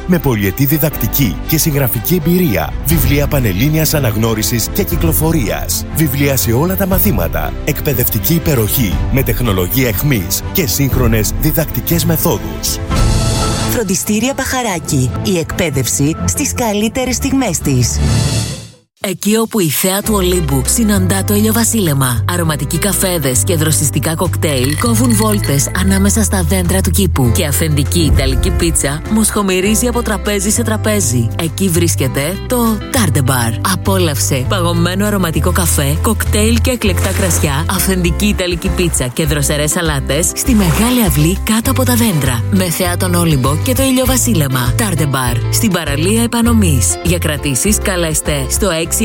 με πολυετή διδακτική και συγγραφική εμπειρία, βιβλία πανελλήνιας αναγνώρισης και κυκλοφορίας, βιβλία σε όλα τα μαθήματα, εκπαιδευτική υπεροχή με τεχνολογία εχμής και σύγχρονες διδακτικές μεθόδους. Φροντιστήρια Μπαχαράκι. Η εκπαίδευση στις καλύτερες στιγμές της. Εκεί όπου η θέα του Ολύμπου συναντά το ηλιοβασίλεμα, αρωματικοί καφέδες και δροσιστικά κοκτέιλ κόβουν βόλτες ανάμεσα στα δέντρα του κήπου και αυθεντική ιταλική πίτσα μοσχομυρίζει από τραπέζι σε τραπέζι. Εκεί βρίσκεται το Tarde Bar. Απόλαυσε παγωμένο αρωματικό καφέ, κοκτέιλ και εκλεκτά κρασιά, αυθεντική ιταλική πίτσα και δροσερές σαλάτες στη μεγάλη αυλή κάτω από τα δέντρα. Με θέα τον Όλυμπο και το ηλιοβασίλεμα. Tarde Bar. Στην παραλία Επανομής. Για κρατήσεις καλέστε στο 6973 236766.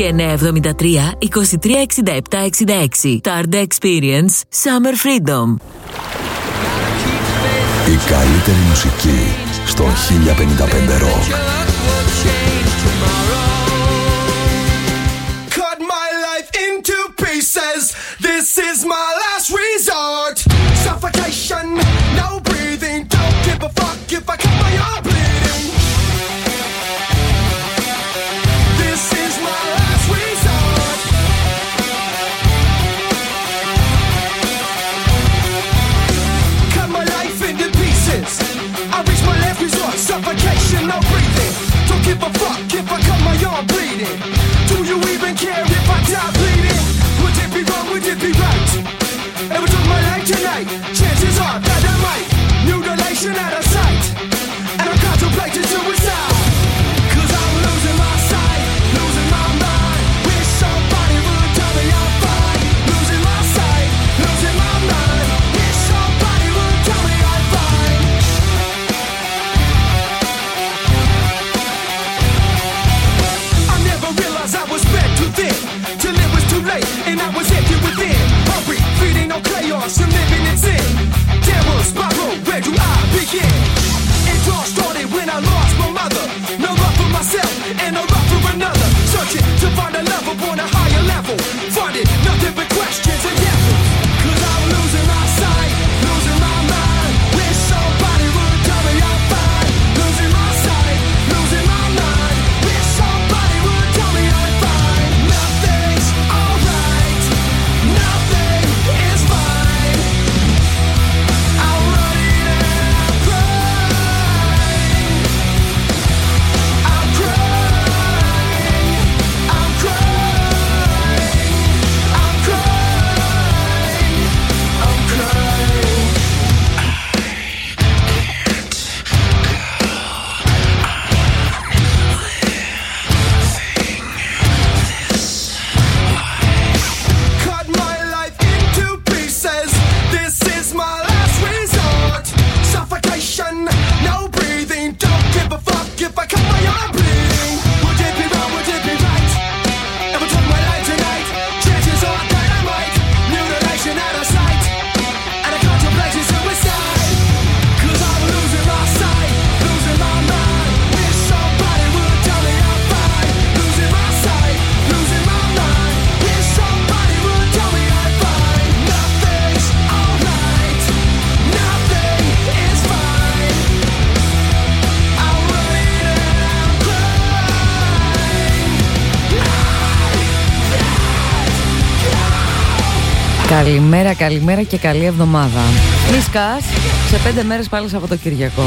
Tarde Experience Summer Freedom. Η καλύτερη μουσική στο 1055 Rock. Cut my life into pieces. This is my last resort. Suffocation, no breathing. Don't give a fuck if I cut my arm bleeding. This is my last resort. Cut my life into pieces. I reach my last resort. Suffocation, no breathing. Don't give a fuck if I cut my arm bleeding. Do you even care if I die bleeding? Would it be wrong? Would it be right? If I took my life tonight, chances are that I might. Mutilation out of sight. And I'm contemplating suicide. Cause I'm losing my sight, losing my mind. Wish somebody would tell me I'm fine. Losing my sight, losing my mind. Wish somebody would tell me I'm fine. I never realized I was spread too thin, till it was too late and I was empty within. Hungry, feeding on chaos and living in sin. Terror spiral, where do I begin? It all started when I lost my mother. No love for myself and no love for another. Searching to find a love upon a higher level. Finding nothing but questions and devils. Cause I'm losing my sight, losing my mind. Wish somebody would tell me I'm fine. Losing my sight, losing my mind. Wish somebody would tell me I'm fine. Nothing's alright, nothing is fine. I'm running and I'm crying. I'm crying, I'm crying, I'm crying, I'm crying. Cut my life into pieces. This is my last resort. Suffocation, no breathing. Don't give a fuck if I cut my arm bleeding. Would it be wrong? Would it be right? If I took my life tonight, chances are that I might. Mutilation out of sight, and I contemplate suicide. Cause I'm losing my sight, losing my mind. Wish somebody would tell me I'm fine. Losing my sight, losing my mind. Wish somebody would tell me I'm fine. Nothing's alright, nothing is fine. I'm running and I'm crying. Καλημέρα, καλημέρα και καλή εβδομάδα. Μισκάς, σε 5 μέρες πάλι Σαββατοκύριακο.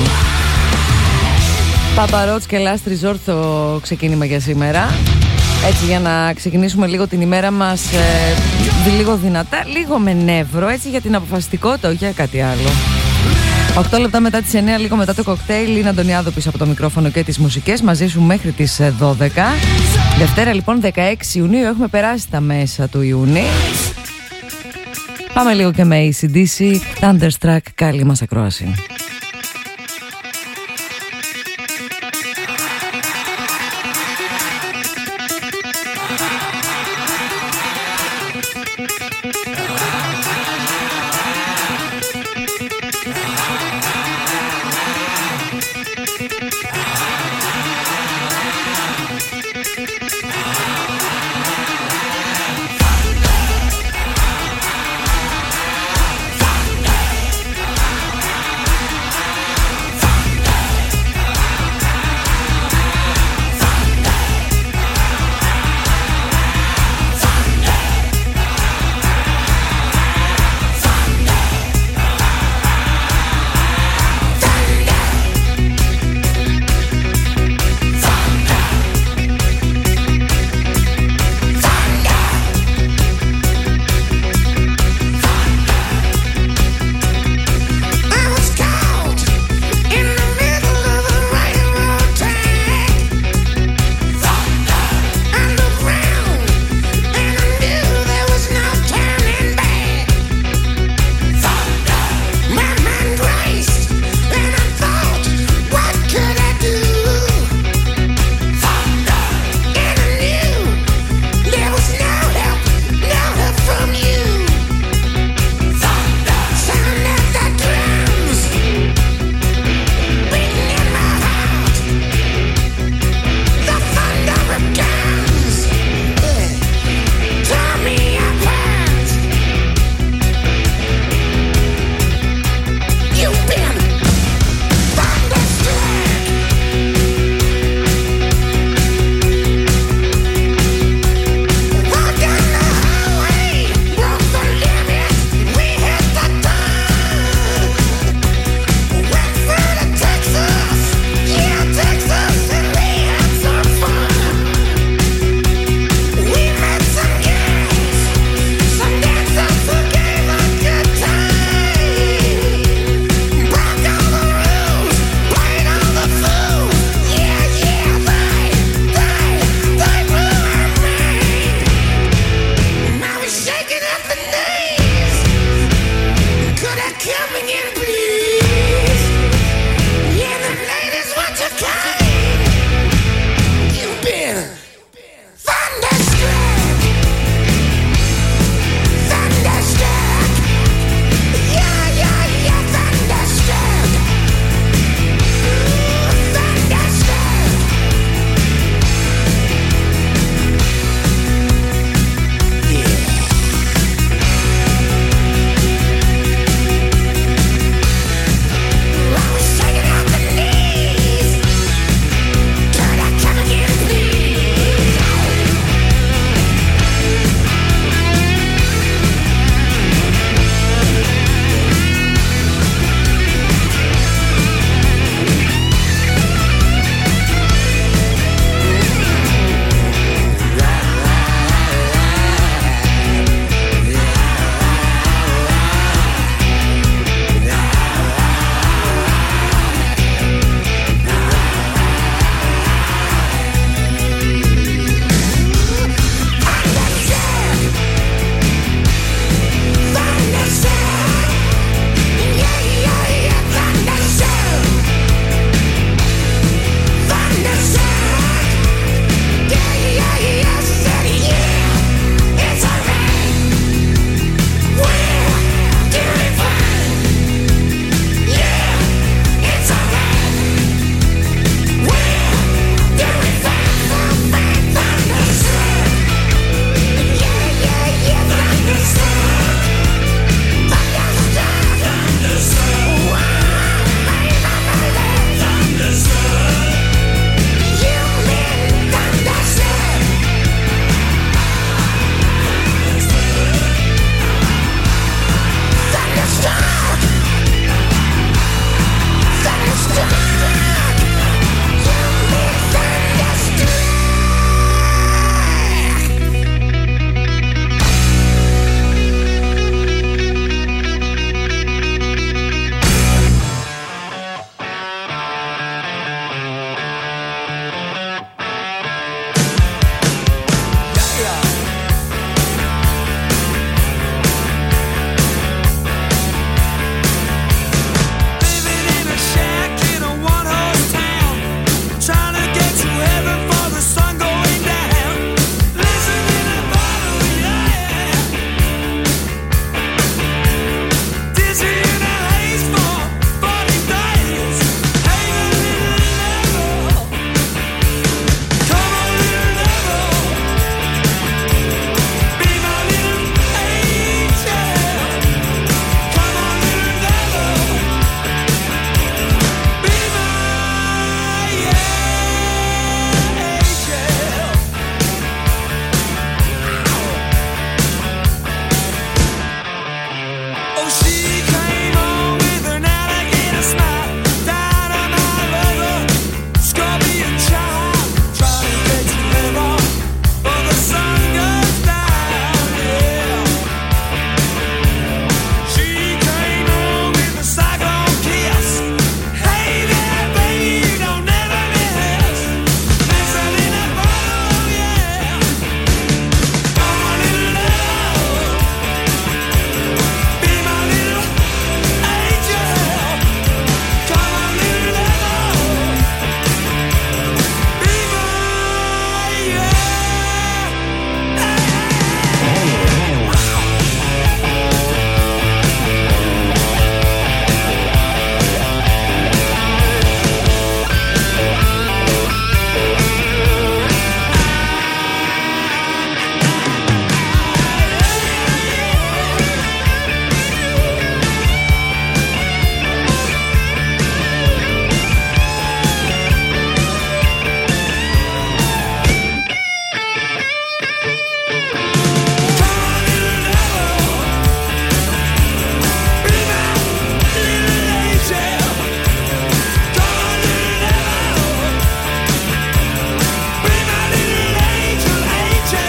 Παπαρότς και Last Resort το ξεκίνημα για σήμερα. Έτσι για να ξεκινήσουμε λίγο την ημέρα μας λίγο δυνατά, λίγο με νεύρο, έτσι για την αποφασιστικότητα, όχι για κάτι άλλο. 8 λεπτά μετά τις 9, λίγο μετά το κοκτέιλ, είναι Αντωνιάδο πίσω από το μικρόφωνο και τις μουσικές, μαζί σου μέχρι τις 12. Δευτέρα λοιπόν 16 Ιουνίου, έχουμε περάσει τα μέσα του Ιούνιου. Πάμε λίγο και με AC/DC, Thunderstruck, καλή μας ακρόαση.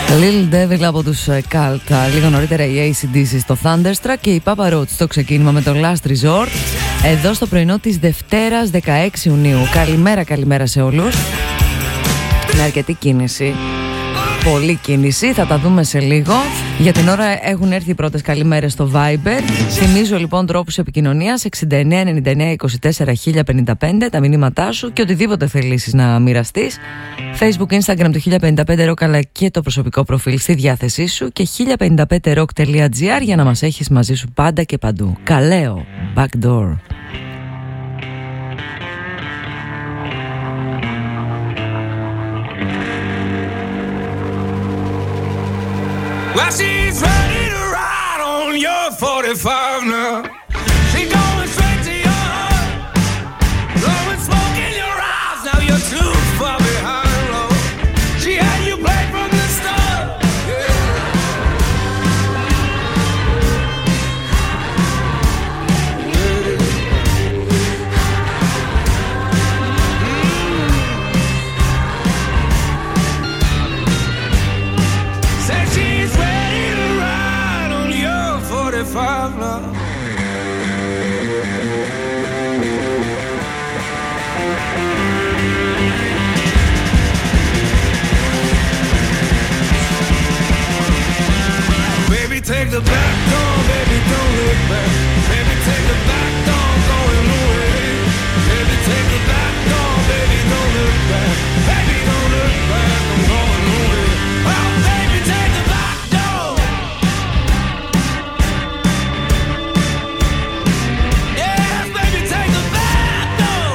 Little Devil από τους Cult. Λίγο νωρίτερα η AC/DC στο Thunderstruck και η Papa Roach στο ξεκίνημα με το Last Resort. Εδώ στο πρωινό της Δευτέρας 16 Ιουνίου. Καλημέρα σε όλους. Με αρκετή κίνηση. Πολλή κίνηση, θα τα δούμε σε λίγο. Για την ώρα έχουν έρθει οι πρώτες καλημέρες στο Viber. Θυμίζω λοιπόν τρόπους επικοινωνίας 69 99 24 1055, τα μηνύματά σου και οτιδήποτε θελήσεις να μοιραστείς. Facebook, Instagram του 1055 Rock, αλλά και το προσωπικό προφίλ στη διάθεσή σου και 1055rock.gr για να μας έχεις μαζί σου πάντα και παντού. Καλέο, Backdoor. Well, she's ready to ride on your 45 now. She's going straight to your heart, blowing smoke in your eyes. Now you're too far behind, Lord. She had you play from the start. Said she's ready to ride on your 45 now. Baby, take the back door, baby, don't look back. Baby, take the back door, going away. Baby, take the back door, baby, don't look back. Baby, don't look back, I'm going away. Oh, baby, take the back door. Yes, baby, take the back door.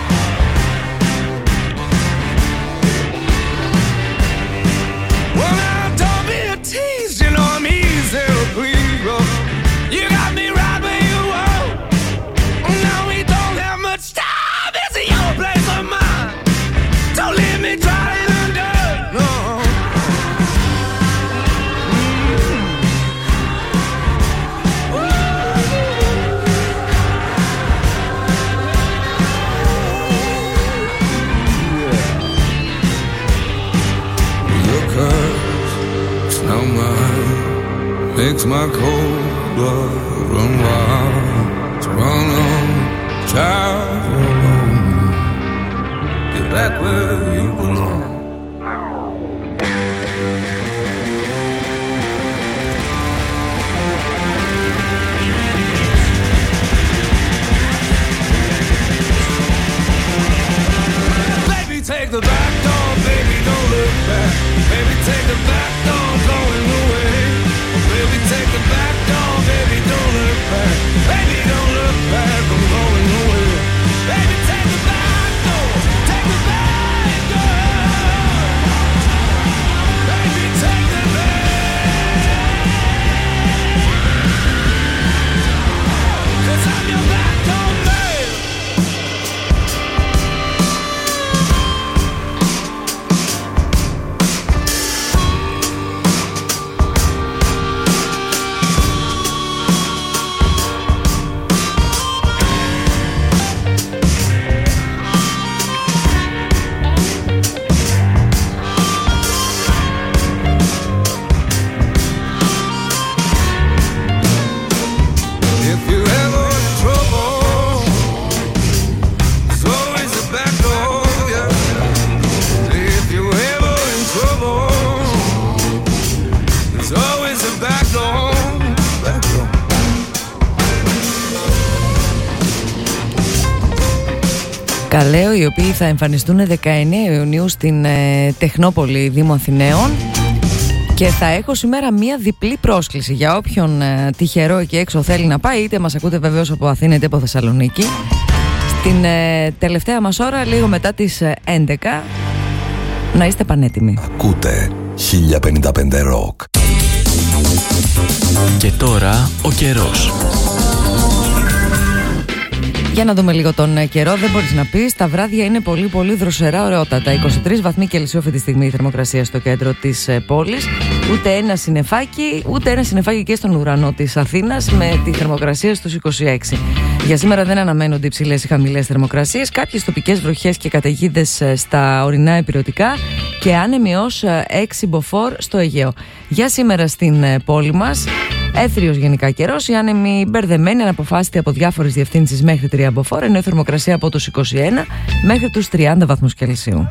Well, now don't be a tease, you know I'm easy to please, bro. You got me right where you want. Now we don't have much time. It's your place or mine. Don't leave me dry in the dirt, no. Your curves, it's not mine. Makes my cold blood run wild. So run on, child, alone. Get back where you belong. Baby, take the back door, baby, don't look back. Baby, take the back door, going away. Baby, take the back door, baby, don't look back. Baby, don't look back, I'm going away. Baby, take the back door, take the back door. Baby, take the back. 'Cause I'm your back door man. If you're ever in trouble, there's always a back door, yeah. If you're ever in trouble, there's always a back door, back door. Καλέο, οι οποίοι θα εμφανιστούν 19 Ιουνίου στην Τεχνόπολη Δήμου Αθηναίων. Και θα έχω σήμερα μία διπλή πρόσκληση για όποιον τυχερό εκεί έξω θέλει να πάει, είτε μας ακούτε βεβαίως από Αθήνα είτε από Θεσσαλονίκη. Στην τελευταία μας ώρα, λίγο μετά τις 11, να είστε πανέτοιμοι. Ακούτε 1055 Rock. Και τώρα ο καιρός. Για να δούμε λίγο τον καιρό. Δεν μπορείς να πεις, τα βράδια είναι πολύ πολύ δροσερά, ωραιότατα. 23 βαθμοί Κελσίου αυτή τη στιγμή η θερμοκρασία στο κέντρο της πόλης. Ούτε ένα συννεφάκι και στον ουρανό της Αθήνας, με τη θερμοκρασία στους 26. Για σήμερα δεν αναμένονται υψηλές ή χαμηλές θερμοκρασίες. Κάποιες τοπικές βροχές και καταιγίδες στα ορεινά υπηρετικά και άνεμοι ως 6 μποφόρ στο Αιγαίο. Για σήμερα στην πόλη μας, έθριος γενικά καιρός, οι άνεμοι μπερδεμένοι, αναποφάσιστοι από διάφορες διευθύνσεις μέχρι 3 μποφόρ, ενώ η θερμοκρασία από τους 21 μέχρι τους 30 βαθμούς Κελσίου.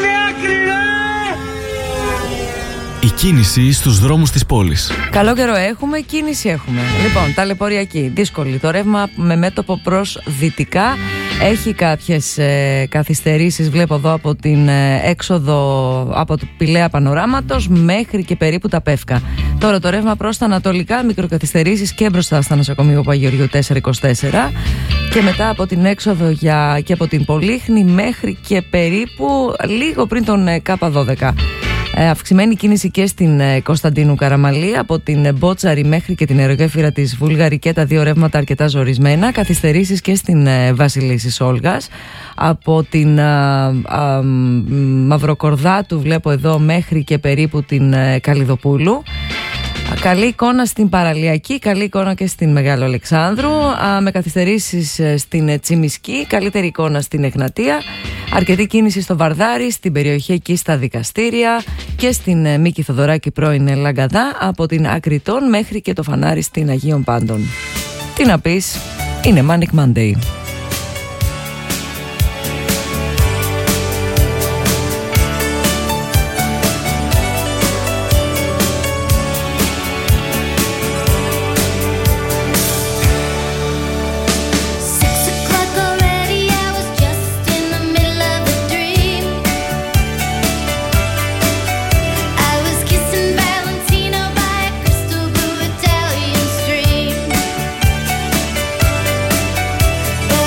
Η κίνηση στους δρόμους της πόλης. Καλό καιρό έχουμε, κίνηση έχουμε. Λοιπόν, ταλαιπωριακή, δύσκολη. Το ρεύμα με μέτωπο προς δυτικά έχει κάποιες καθυστερήσεις, βλέπω εδώ, από την έξοδο από το Πηλαία Πανοράματος μέχρι και περίπου τα Πεύκα. Τώρα το ρεύμα προς τα ανατολικά, μικροκαθυστερήσεις και μπροστά στα νοσοκομείο Παγιοριού 424 και μετά από την έξοδο και από την Πολύχνη μέχρι και περίπου λίγο πριν τον K12. Αυξημένη κίνηση και στην Κωνσταντίνου Καραμαλή, από την Μπότσαρη μέχρι και την αερογέφυρα της Βούλγαρη, και τα δύο ρεύματα αρκετά ζορισμένα. Καθυστερήσεις και στην Βασιλίσσης Όλγας, από την Μαυροκορδάτου βλέπω εδώ μέχρι και περίπου την Καλλιδοπούλου. Καλή εικόνα στην Παραλιακή, καλή εικόνα και στην Μεγάλο Αλεξάνδρου, με καθυστερήσεις στην Τσιμισκή, καλύτερη εικόνα στην Εγνατία, αρκετή κίνηση στο Βαρδάρι, στην περιοχή εκεί στα δικαστήρια και στην Μίκη Θοδωράκη πρώην Λαγκαδά, από την Ακριτών μέχρι και το Φανάρι στην Αγίων Πάντων. Τι να πεις, είναι Manic Monday. But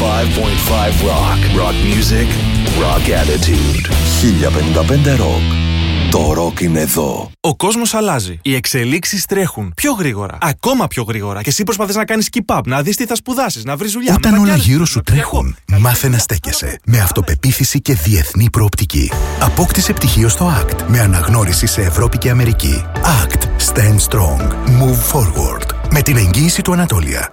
105.5 Rock music, rock attitude. 1055 Rock. Το ροκ είναι εδώ. Ο κόσμος αλλάζει. Οι εξελίξεις τρέχουν πιο γρήγορα. Ακόμα πιο γρήγορα. Και εσύ προσπαθείς να κάνεις keep up, να δεις τι θα σπουδάσεις, να βρεις δουλειά. Όταν όλα γύρω σου τρέχουν, μάθε να στέκεσαι. Με αυτοπεποίθηση και διεθνή προοπτική. Απόκτησε πτυχίο στο ACT με αναγνώριση σε Ευρώπη και Αμερική. ACT. Stand strong. Move forward. Με την εγγύηση του Ανατόλια.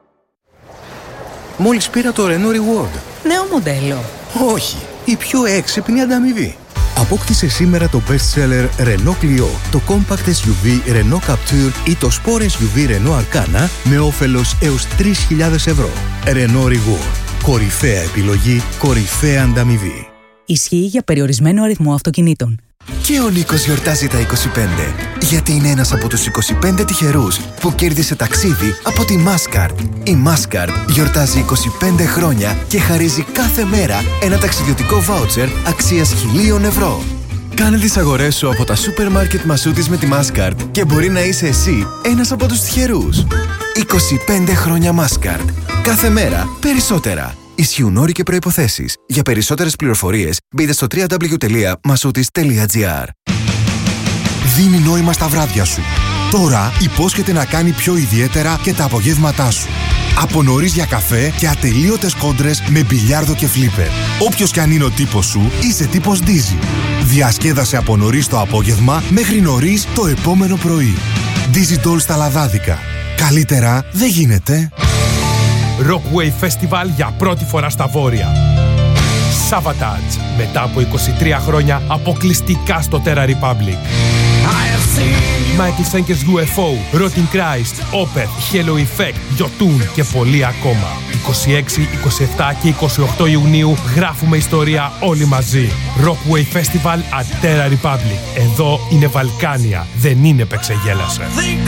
Μόλις πήρα το Renault Reward. Νέο μοντέλο. Όχι, η πιο έξυπνη ανταμοιβή. Απόκτησε σήμερα το best seller Renault Clio, το compact SUV Renault Captur ή το sport SUV Renault Arcana με όφελος έως 3.000 ευρώ. Renault Reward. Κορυφαία επιλογή, κορυφαία ανταμοιβή. Ισχύει για περιορισμένο αριθμό αυτοκινήτων. Και ο Νίκος γιορτάζει τα 25, γιατί είναι ένας από τους 25 τυχερούς που κέρδισε ταξίδι από τη Mastercard. Η Mastercard γιορτάζει 25 χρόνια και χαρίζει κάθε μέρα ένα ταξιδιωτικό βάουτσερ αξίας 1.000 ευρώ. Κάνε τις αγορές σου από τα σούπερ μάρκετ Μασούτης με τη Mastercard και μπορεί να είσαι εσύ ένας από τους τυχερούς. 25 χρόνια Mastercard. Κάθε μέρα περισσότερα. Ισχύουν όροι και προϋποθέσεις. Για περισσότερες πληροφορίες μπείτε στο www.masoutis.gr. Δίνει νόημα στα βράδια σου. Τώρα υπόσχεται να κάνει πιο ιδιαίτερα και τα απογεύματά σου. Από νωρίς για καφέ και ατελείωτες κόντρες με μπιλιάρδο και φλίπερ. Όποιος κι αν είναι ο τύπος σου, είσαι τύπος Dizzy. Διασκέδασε από νωρίς το απόγευμα μέχρι νωρίς το επόμενο πρωί. Dizzy Doll στα Λαδάδικα. Καλύτερα δεν γίνεται. Rockwave Festival για πρώτη φορά στα Βόρεια. Savatage, μετά από 23 χρόνια αποκλειστικά στο Terra Republic. Michael Schenker's UFO, Rotting Christ, Opeth, Halo Effect, Jotun και πολλοί ακόμα. 26, 27 και 28 Ιουνίου γράφουμε ιστορία όλοι μαζί. Rockwave Festival at Terra Republic. Εδώ είναι Βαλκάνια, δεν είναι Πεξεγέλασε.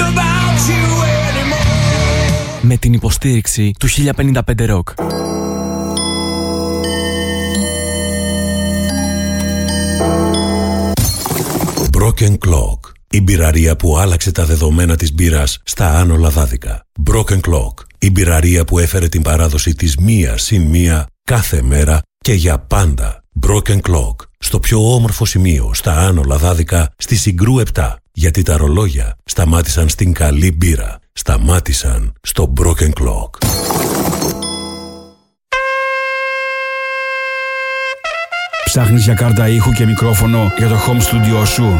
Με την υποστήριξη του 1055 Rock. Broken Clock. Η μπειραρία που άλλαξε τα δεδομένα της μπύρας στα Άνω Λαδάδικα. Broken Clock. Η μπειραρία που έφερε την παράδοση της μία συν μία κάθε μέρα και για πάντα. Broken Clock. Στο πιο όμορφο σημείο στα Άνω Λαδάδικα στη Συγκρού 7. Γιατί τα ρολόγια σταμάτησαν στην καλή μπύρα. Σταμάτησαν στο Broken Clock. Ψάχνεις για κάρτα ήχου και μικρόφωνο για το home studio σου?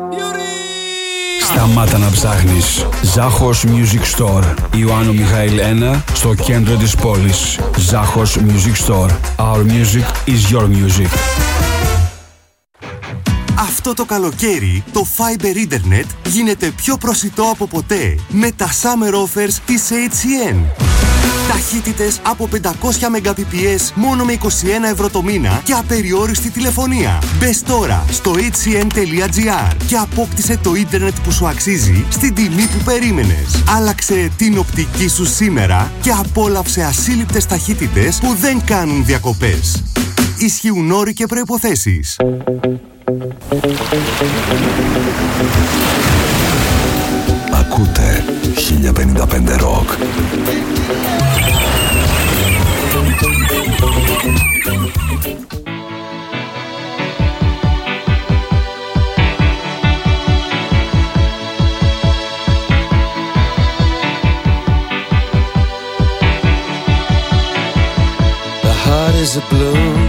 Σταμάτα να ψάχνεις. Ζάχος Music Store. Ιωάννου Μιχαήλ 1 στο κέντρο της πόλης. Ζάχος Music Store. Our music is your music. Αυτό το καλοκαίρι το Fiber Internet γίνεται πιο προσιτό από ποτέ με τα Summer Offers της HCN. Ταχύτητες από 500 Mbps μόνο με 21 ευρώ το μήνα και απεριόριστη τηλεφωνία. Μπες τώρα στο hcn.gr και απόκτησε το ίντερνετ που σου αξίζει στην τιμή που περίμενες. Άλλαξε την οπτική σου σήμερα και απόλαυσε ασύλληπτες ταχύτητες που δεν κάνουν διακοπές. Ισχύουν όροι και προϋποθέσεις. Ακούτε 1055 Rock. The heart is a balloon,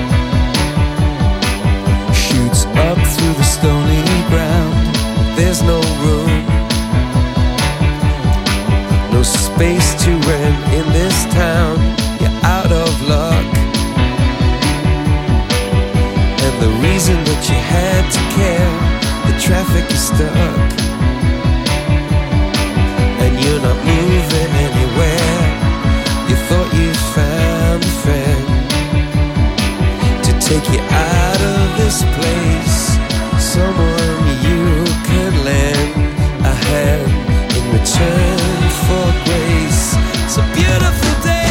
shoots up through the stony ground. There's no room, no space to rent in this town. You're out of luck, and the reason that you had to care, the traffic is stuck, and you're not moving anywhere. You thought you found a friend to take you out of this place, someone you could lend a hand in return for grace. It's a beautiful day.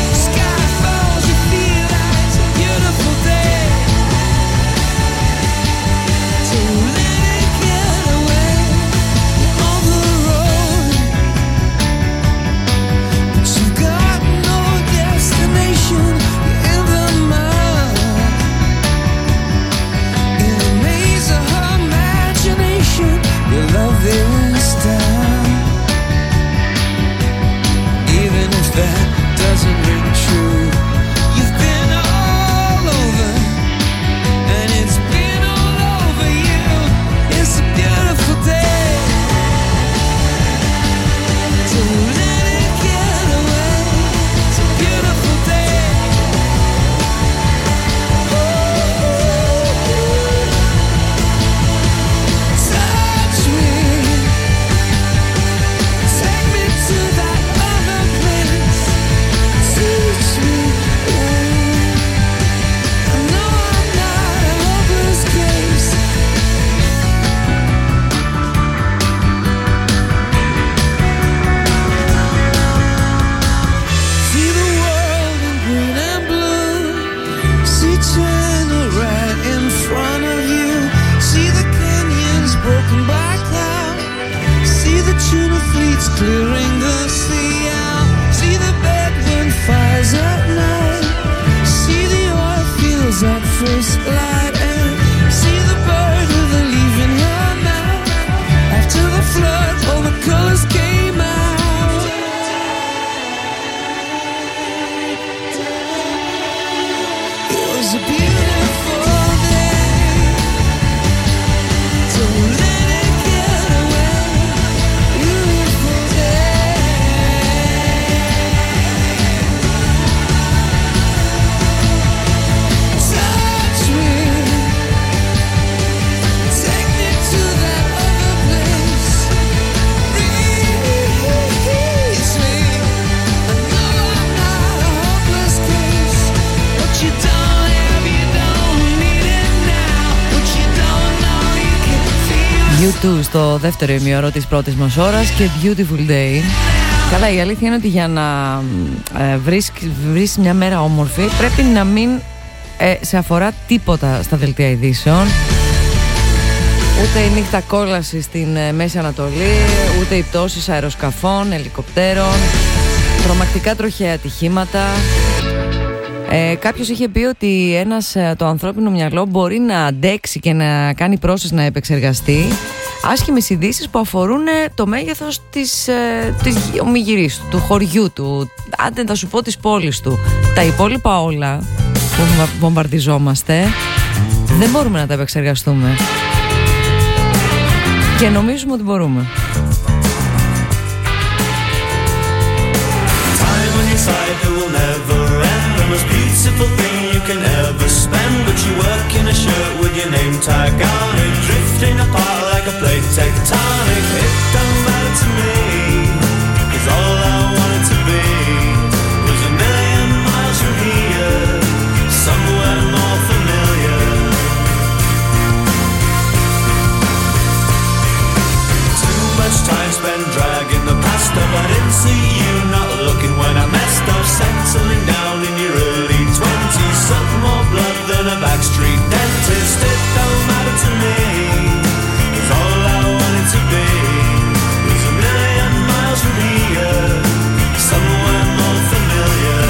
Sky falls, you feel like it's a beautiful day. clearing the sea out. See the bedroom fires at night. See the oil fields at first light. And see the bird with a leaf in her mouth. After the flood, all the colors came out. It was a beautiful day. Don't let it get away. Beautiful day. Touch me. Take me to that other place. Release me. I know I'm not a hopeless case. What you don't have, you don't need it now. What you don't know, you can feel it. U2 στο δεύτερο ημίωρο της πρώτης μας ώρας και Beautiful Day. Καλά, η αλήθεια είναι ότι για να βρεις μια μέρα όμορφη πρέπει να μην σε αφορά τίποτα στα δελτία ειδήσεων. Ούτε η νύχτα κόλαση στην Μέση Ανατολή, ούτε οι πτώσεις αεροσκαφών, ελικοπτέρων, τρομακτικά τροχαία ατυχήματα. Κάποιος είχε πει ότι το ανθρώπινο μυαλό μπορεί να αντέξει και να κάνει process να επεξεργαστεί άσχημες ειδήσεις που αφορούν το μέγεθος της ομιγυρής του χωριού του, άντε θα σου πω της πόλης του. Τα υπόλοιπα όλα που βομβαρδιζόμαστε δεν μπορούμε να τα επεξεργαστούμε και νομίζουμε ότι μπορούμε. Most beautiful thing you can ever spend, but you work in a shirt with your name tag on it, drifting apart like a plate tectonic. It don't matter to me, 'cause all I wanted to be was a million miles from here, somewhere more familiar. Too much time spent dragging the past up. I didn't see you not looking when I messed up, settling down in your early 20s, something more blood than a backstreet dentist. It don't matter to me, 'cause all I wanted to be was a million miles from here, somewhere more familiar.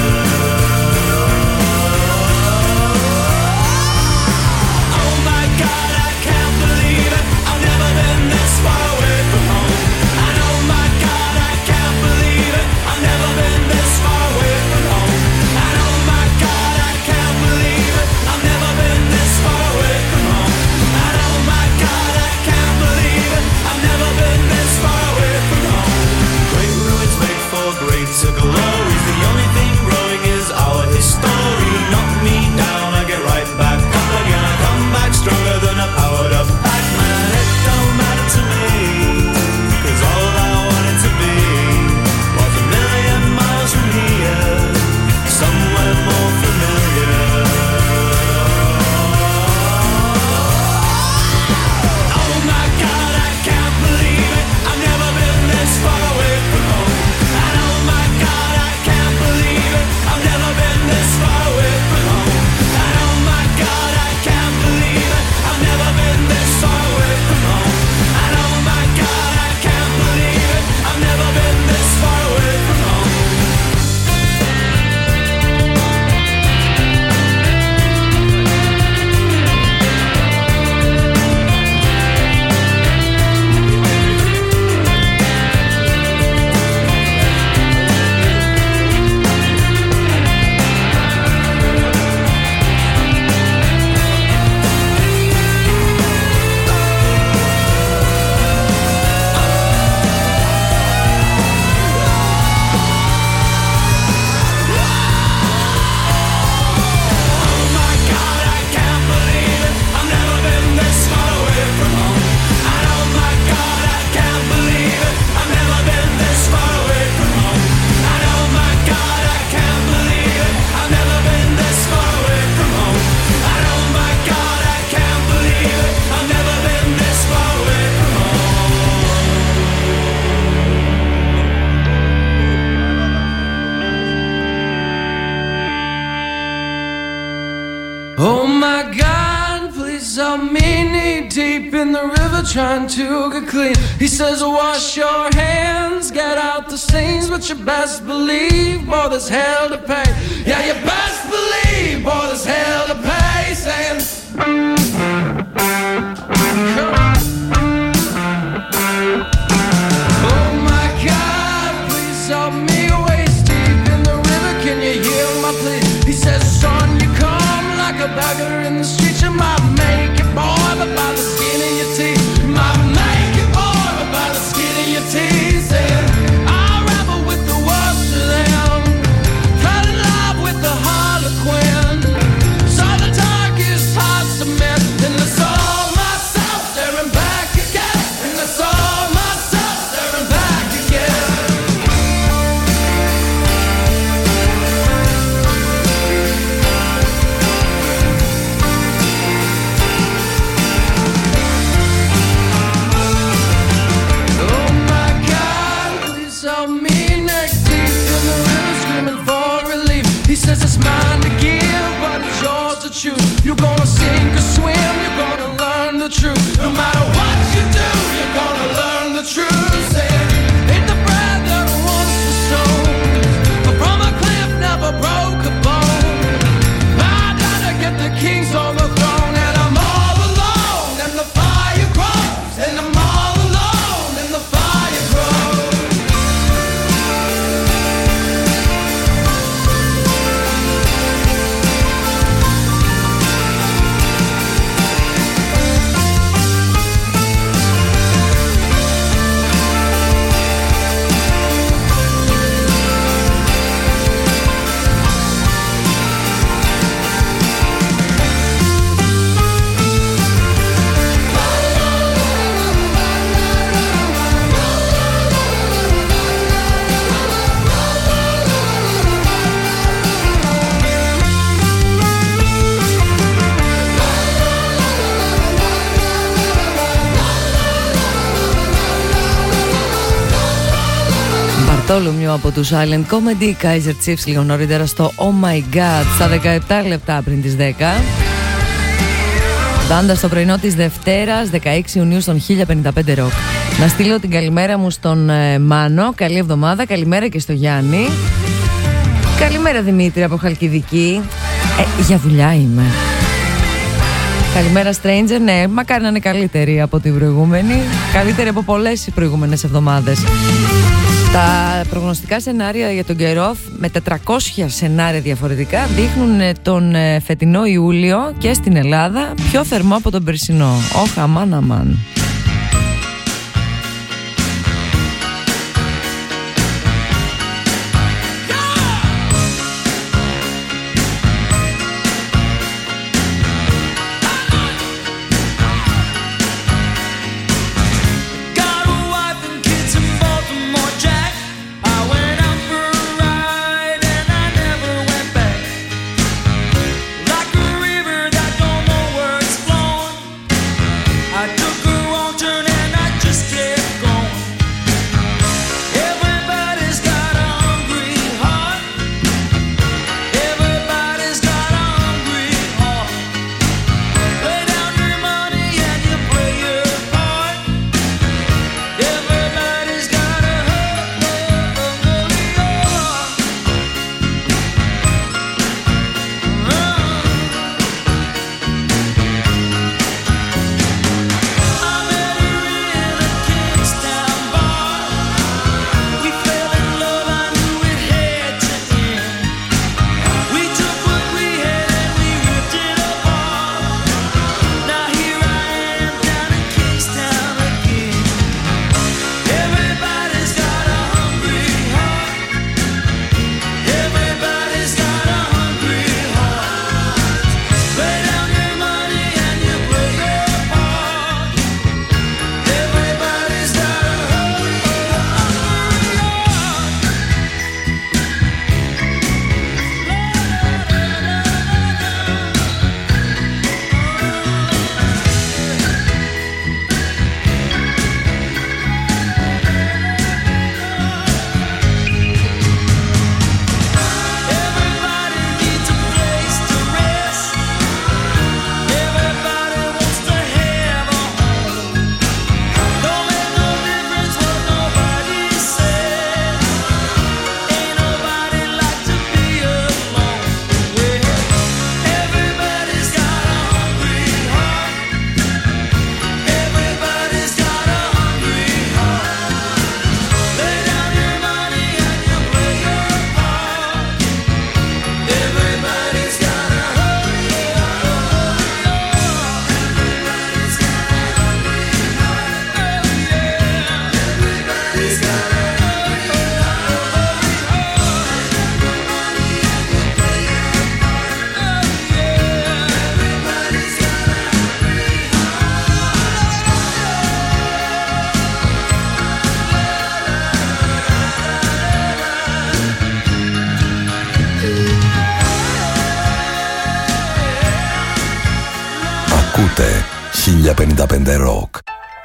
Oh my God, I can't believe it, I've never been this far away from home. And oh my God, I can't believe it, I've never been this far away from home. And oh my God, I can't believe it, I've never been this far away from home. And oh my God, I can't believe it, I've never been this far away from home. Great ruins make for greater glories. The only thing growing is our history. Knock me down, I get right back up again. I come back stronger than a powered up Pac-Man. It don't matter to me, 'cause all I wanted to be was a million miles from here, somewhere more familiar. Oh my God, I can't believe it, I've never been this far away from home. And oh my God, I can't believe it, I've never been this far away from home. And oh my God, I can't believe it, I've never been this far away from home. And oh my God, I can't believe it, I've never been this far away from home. Oh my God, please help me kneel deep in the river trying to get clean. He says, wash your hands, get out the stains, but you best believe, boy, there's hell to pay. Yeah, you best believe, boy, there's hell to pay. Saying, oh my God, please help me waist deep in the river. Can you hear my plea? He says, son, you come like a beggar in the street. You might make it, boy, but by the skin of your teeth. You might make it, boy, but by the skin of your teeth. Saying, I rebel with the worst of them. Fell in love with the Harlequin. Saw the darkest hearts of men. And I saw myself staring back again. And I saw myself staring back again. Oh my God, please help me neck deep in the river screaming for relief. He says it's mine to give, but it's yours to choose. You're gonna sink or swim, you're gonna learn the truth. No matter what you do, you're gonna learn the truth. Saying, ain't the bread that once was sown, but from a cliff never broke a bone. I gotta get the kings on the throne, and I'm all alone, and the fire grows, and I'm all alone, and the fire grows. Μπαρτόλομιο από τους Silent Comedy, Kaiser Chiefs λίγο νωρίτερα στο Oh My God, στα 17 λεπτά πριν τις 10. Δάντα στο πρωινό της Δευτέρας, 16 Ιουνίου στον 1055 Rock. Να στείλω την καλημέρα μου στον Μάνο, καλή εβδομάδα, καλημέρα και στο Γιάννη. Καλημέρα Δημήτρη από Χαλκιδική. Για δουλειά είμαι. Καλημέρα Stranger, ναι, μακάρι να είναι καλύτερη από την προηγούμενη. Καλύτερη από πολλές προηγούμενες εβδομάδες. Τα προγνωστικά σενάρια για τον καιρό με 400 σενάρια διαφορετικά δείχνουν τον φετινό Ιούλιο και στην Ελλάδα πιο θερμό από τον περσινό. Όχ, αμάν, αμάν. I took her 1055 Rock.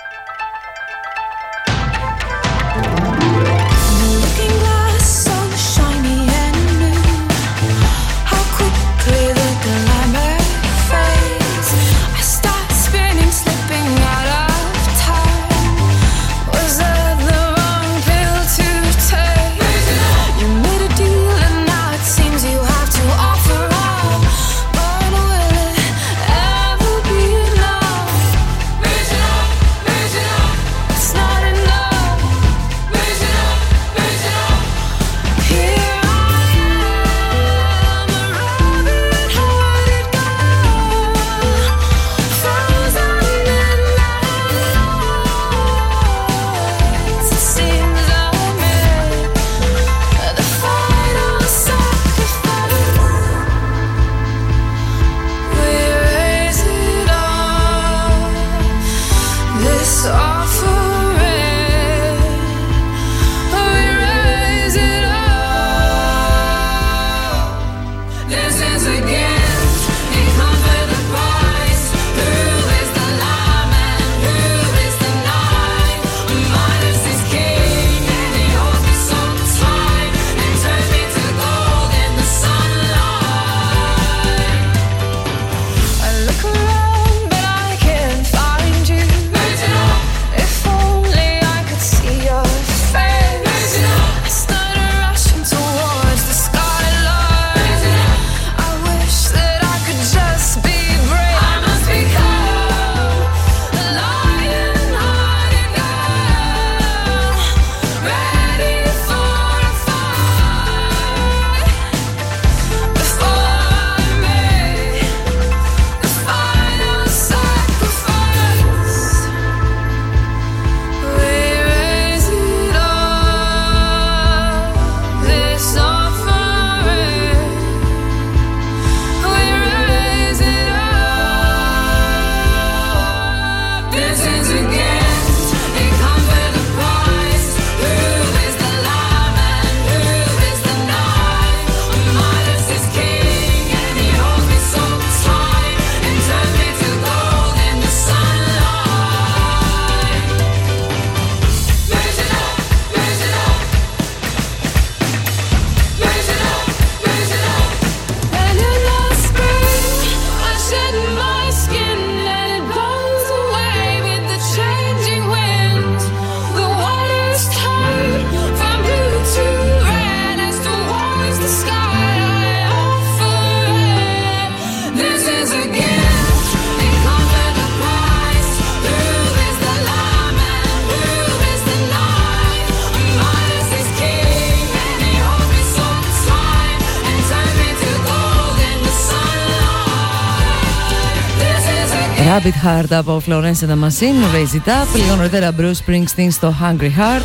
Rabbit Heart από Florence and the Machine, Raise It Up. Λίγο νωρίτερα Bruce Springsteen στο Hungry Heart.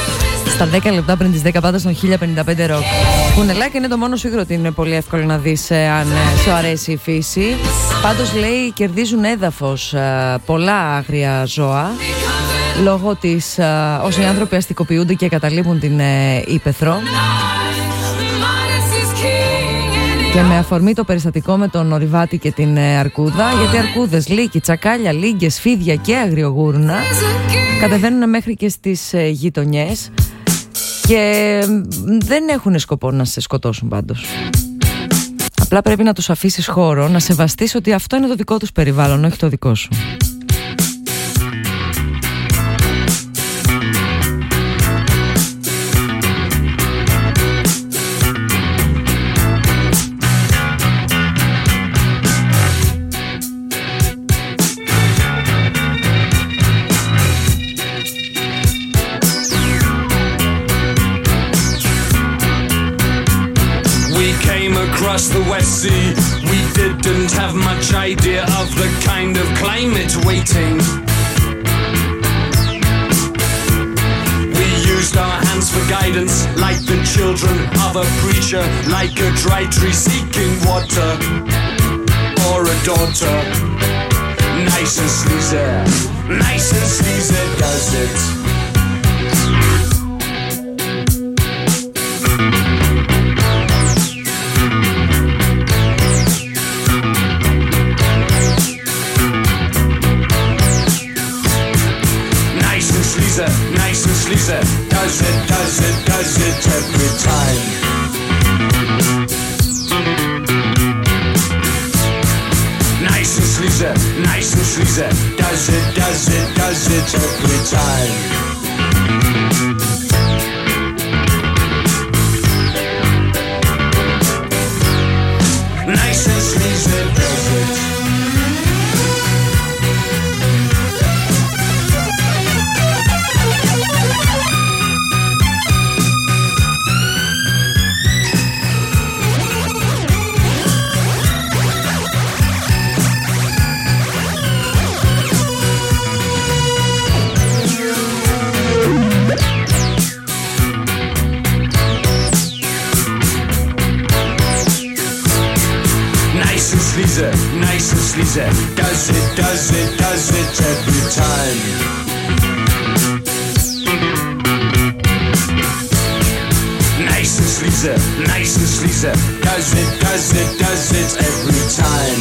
Στα 10 λεπτά πριν τις 10 πάντα στον 1055 Rock. Κουνελάκι είναι το μόνο σου ότι είναι πολύ εύκολο να δεις αν σου αρέσει η φύση. Πάντως λέει κερδίζουν έδαφος πολλά άγρια ζώα λόγω της όσοι άνθρωποι αστικοποιούνται και καταλείπουν την ύπαιθρο. Και με αφορμή το περιστατικό με τον ορειβάτη και την αρκούδα, γιατί αρκούδες, λύκοι, τσακάλια, λίγκες, φίδια και αγριογούρνα κατεβαίνουν μέχρι και στις γειτονιές και δεν έχουν σκοπό να σε σκοτώσουν πάντως. Απλά πρέπει να τους αφήσεις χώρο, να σεβαστείς ότι αυτό είναι το δικό τους περιβάλλον, όχι το δικό σου. Across the West Sea, we didn't have much idea of the kind of climate waiting. We used our hands for guidance, like the children of a preacher, like a dry tree seeking water, or a daughter. Nice and sleazy does it. Lisa, does it, does it, does it every time. Nice and sleazy, does it. Nice and sleazy, does it, does it, does it every time. Nice and sleazy, nice and sleazy, does it, does it, does it every time.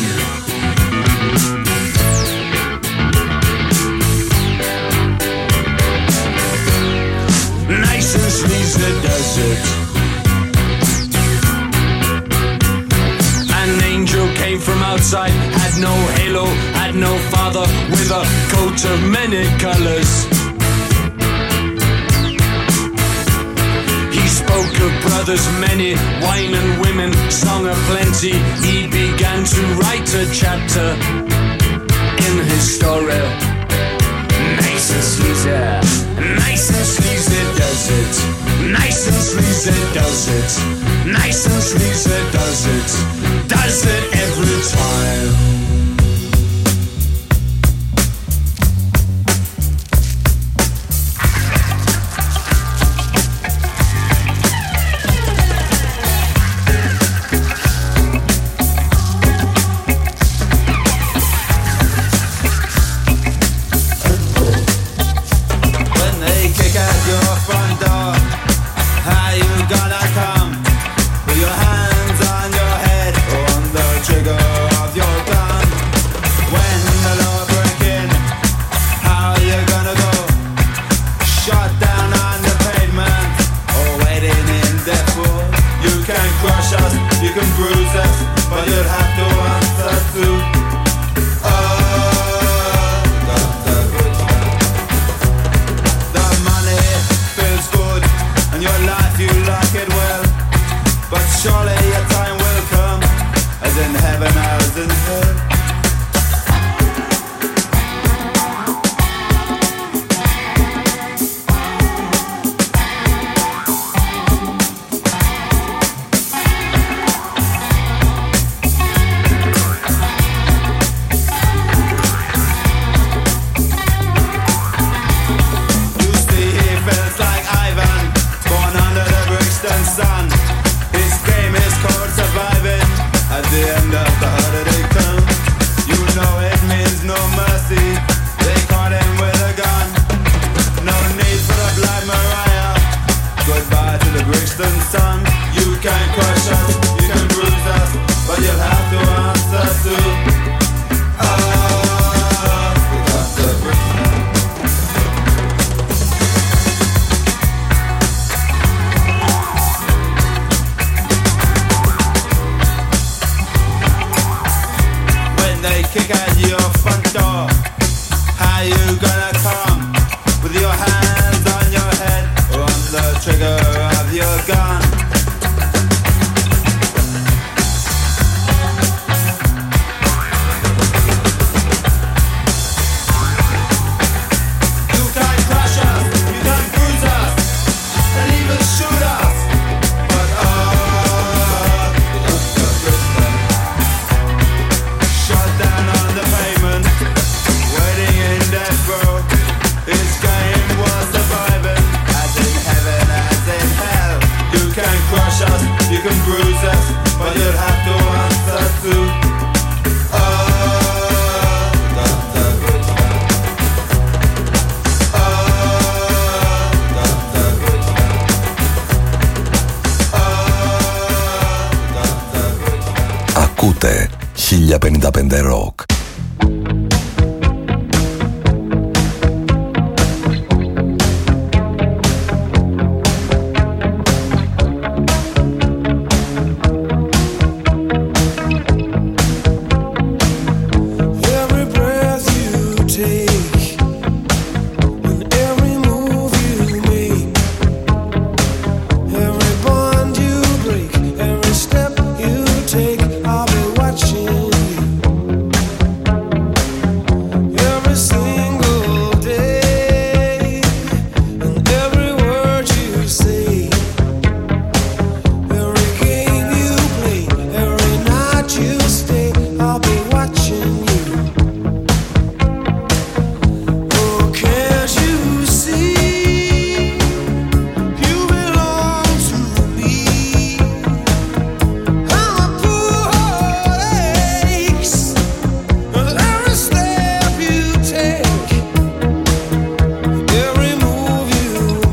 Nice and sleazy, does it. An angel came from outside, had no halo, had no father, with a coat of many colors. He spoke of brothers many, wine and women, song of plenty. He began to write a chapter in his story. Nice and sleazy, nice and sleazy does it. Nice and sleazy does it. Nice and sleazy does it. Does it every time. When they kick at your front door, how you gonna come? With your hands on your head, on the trigger of your gun. When the law break in, how you gonna go? Shot down on the pavement, or waiting in death row. You can crush us, you can bruise us, but you'll have to answer to. The money feels good, and your life you like it well. But surely your time will come, as in heaven as in hell. You see he feels like Ivan, born under the Brixton sun. His game is called surviving. At the end of the holiday comes, you know it means no mercy. They caught him with a gun. No need for the Black Mariah. Goodbye to the Brixton sun. You can crush us, you can bruise us, but you'll have to answer to. We got the Brixton. When they kick at your front door, how you gonna come? With your hands on your head, or on the trigger of your gun. You can crush us, you can bruise us, and even shoot us. But shot down on the pavement, waiting in death row. His game was surviving, as in heaven, as in hell. You can crush us, you can bruise us, but you'll have to answer to. Dr. Britain. Dr. Britain. Ακούτε 1055 Rock.